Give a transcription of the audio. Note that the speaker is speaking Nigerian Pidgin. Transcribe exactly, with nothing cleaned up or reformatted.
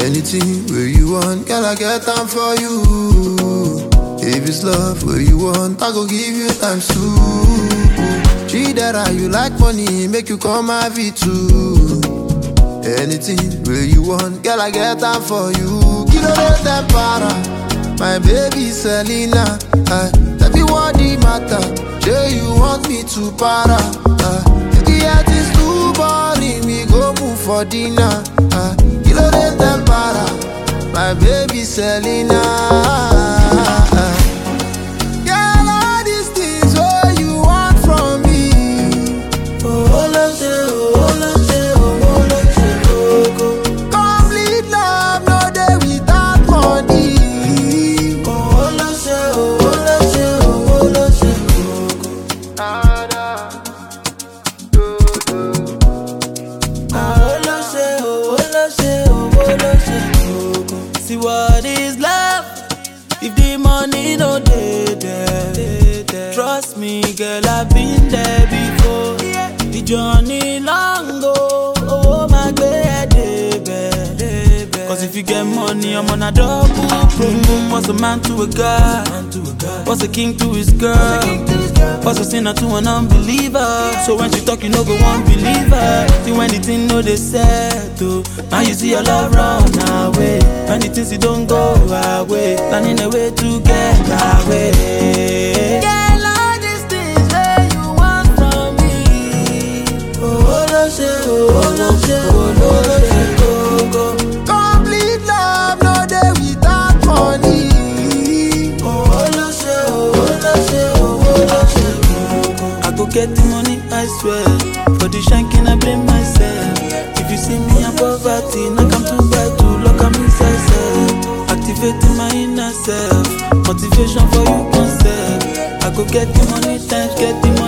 Anything where you want, girl, I get time for you. If it's love where you want, I go give you time too. She that are you like money, make you come my V two. Anything where you want, girl, I get time for you. Kilo de tempara, my baby Selena. Uh, tell me what the matter, say you want me to para. Uh, if the heart is too boring, we go move for dinner. Uh, Kilo de tempara, my baby Selena. Uh, girl, all these things what you want from me. Oh, love, oh, love, oh, love, complete love, no day without money. Oh, love, oh, love, oh, love, ah, da, do, do. Oh, love, oh, love, oh, love. See what is love? If the money no dey there, trust me, girl, I've been there before. The journey long go, oh my God, cause if you get money, I'm on a double. Boom boom, what's a man to a guy? What's a king to his girl? What's a sinner to an unbeliever? So when she talk, you know go one believer. See when the thing know they settle, now you see your love run away. When the things you don't go away, planning a way to get away. Girl, all these things that you want from me. Oh, love, oh, love, oh, love, go, go. Complete love, no day without money. Oh, love, oh, love, oh, love. I go get the money, I swear. For the shanking, I blame myself. If you see me in poverty, now come to buy to lock up inside self. Activating my inner self, motivation for you concept. I go get the money, times get the